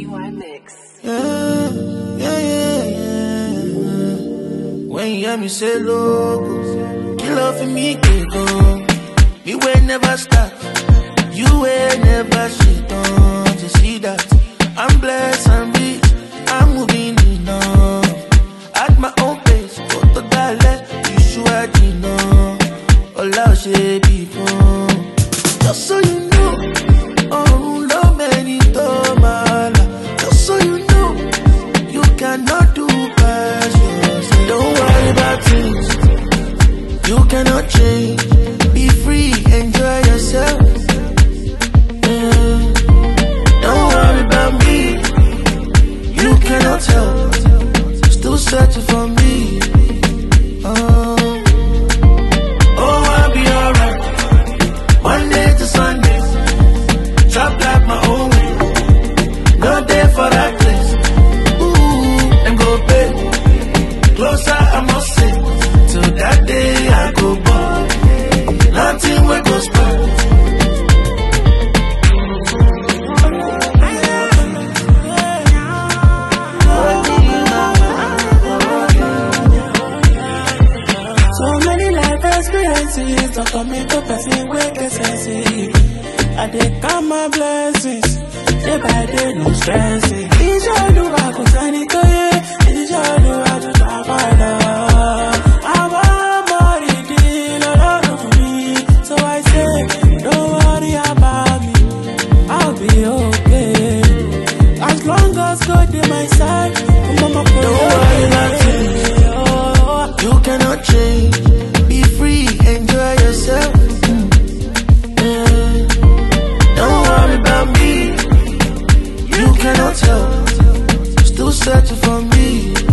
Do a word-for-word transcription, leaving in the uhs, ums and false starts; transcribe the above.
B Y Mix. Yeah, yeah, yeah, yeah. When you hear me say logo, kill off for me, can go. Me will never stop. You will never shit on to see that. I'm blessed and rich. I'm moving enough. At my own pace, go to that you should know. All I'll say before. Just so you know, oh, no many tomala. Just so you know, you cannot do past yourself. Don't worry about things you cannot change. Be free, enjoy yourself. Yeah. Don't worry about me, you cannot help. Still searching for me. Oh, oh, I'll be alright. Monday to Sunday, chop like my own way. No day for that place. Ooh, and go pay. Closer, I must say. Till that day I go by. Nothing will go spoil. So many life experiences don't come into person wake a sense. I dey count my blessings, day by day no stressing. It's all do I go send it to you. It's all do I do to find out. I'm a deal a lot for me, so I say don't worry about me, I'll be okay. As long as God in my side, I'm a Don't worry about things you cannot change. Be free, enjoy yourself. Yeah. Don't worry about me, you cannot help. Still searching for me.